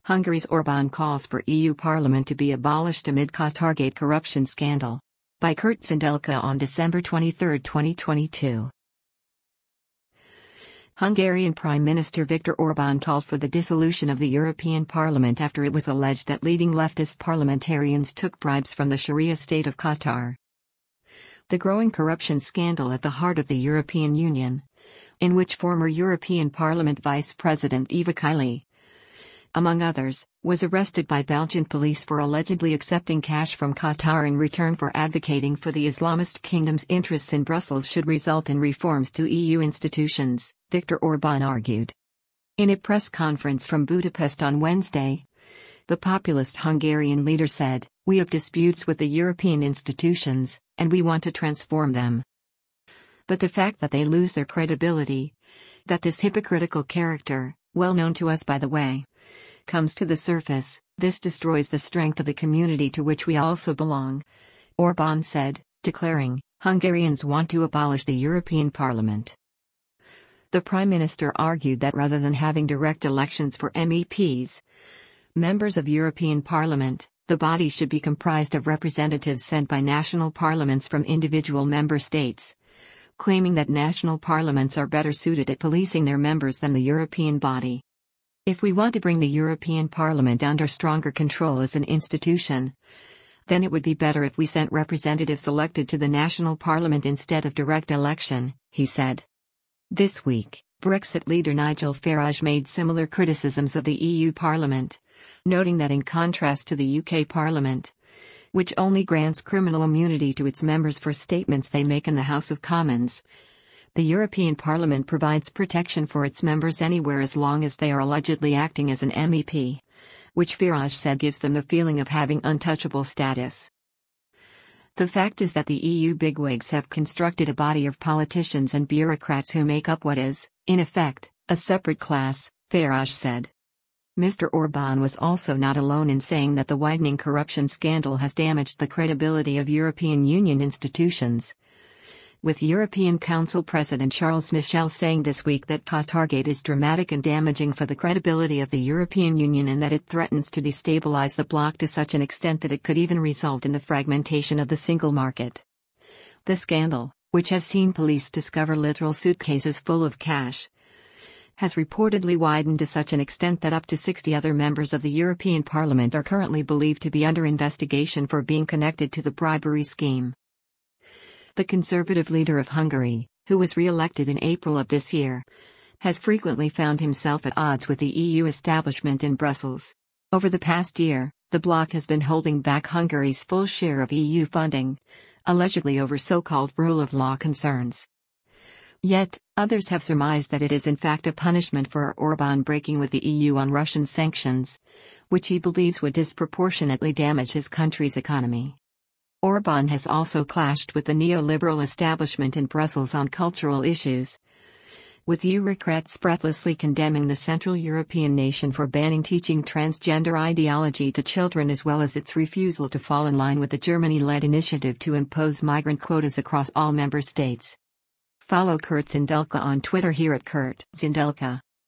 Hungary's Orbán calls for EU Parliament to be abolished amid Qatargate corruption scandal. By Kurt Zindelka on December 23, 2022. Hungarian Prime Minister Viktor Orbán called for the dissolution of the European Parliament after it was alleged that leading leftist parliamentarians took bribes from the Sharia state of Qatar. The growing corruption scandal at the heart of the European Union, in which former European Parliament Vice President Eva Kaili, among others, was arrested by Belgian police for allegedly accepting cash from Qatar in return for advocating for the Islamist kingdom's interests in Brussels should result in reforms to EU institutions, Viktor Orbán argued. In a press conference from Budapest on Wednesday, the populist Hungarian leader said, "We have disputes with the European institutions, and we want to transform them. But the fact that they lose their credibility, that this hypocritical character, well known to us by the way, comes to the surface, this destroys the strength of the community to which we also belong," Orbán said, declaring, "Hungarians want to abolish the European Parliament." The Prime Minister argued that rather than having direct elections for MEPs, members of European Parliament, the body should be comprised of representatives sent by national parliaments from individual member states, claiming that national parliaments are better suited at policing their members than the European body. "If we want to bring the European Parliament under stronger control as an institution, then it would be better if we sent representatives elected to the national parliament instead of direct election," he said. This week, Brexit leader Nigel Farage made similar criticisms of the EU Parliament, noting that in contrast to the UK Parliament, which only grants criminal immunity to its members for statements they make in the House of Commons, the European Parliament provides protection for its members anywhere as long as they are allegedly acting as an MEP, which Farage said gives them the feeling of having untouchable status. "The fact is that the EU bigwigs have constructed a body of politicians and bureaucrats who make up what is, in effect, a separate class," Farage said. Mr. Orbán was also not alone in saying that the widening corruption scandal has damaged the credibility of European Union institutions, with European Council President Charles Michel saying this week that Qatargate is dramatic and damaging for the credibility of the European Union and that it threatens to destabilize the bloc to such an extent that it could even result in the fragmentation of the single market. The scandal, which has seen police discover literal suitcases full of cash, has reportedly widened to such an extent that up to 60 other members of the European Parliament are currently believed to be under investigation for being connected to the bribery scheme. The conservative leader of Hungary, who was re-elected in April of this year, has frequently found himself at odds with the EU establishment in Brussels. Over the past year, the bloc has been holding back Hungary's full share of EU funding, allegedly over so-called rule of law concerns. Yet, others have surmised that it is in fact a punishment for Orbán breaking with the EU on Russian sanctions, which he believes would disproportionately damage his country's economy. Orbán has also clashed with the neoliberal establishment in Brussels on cultural issues, with Eurocrats breathlessly condemning the Central European nation for banning teaching transgender ideology to children as well as its refusal to fall in line with the Germany-led initiative to impose migrant quotas across all member states. Follow Kurt Zindelka on Twitter here at Kurt Zindelka.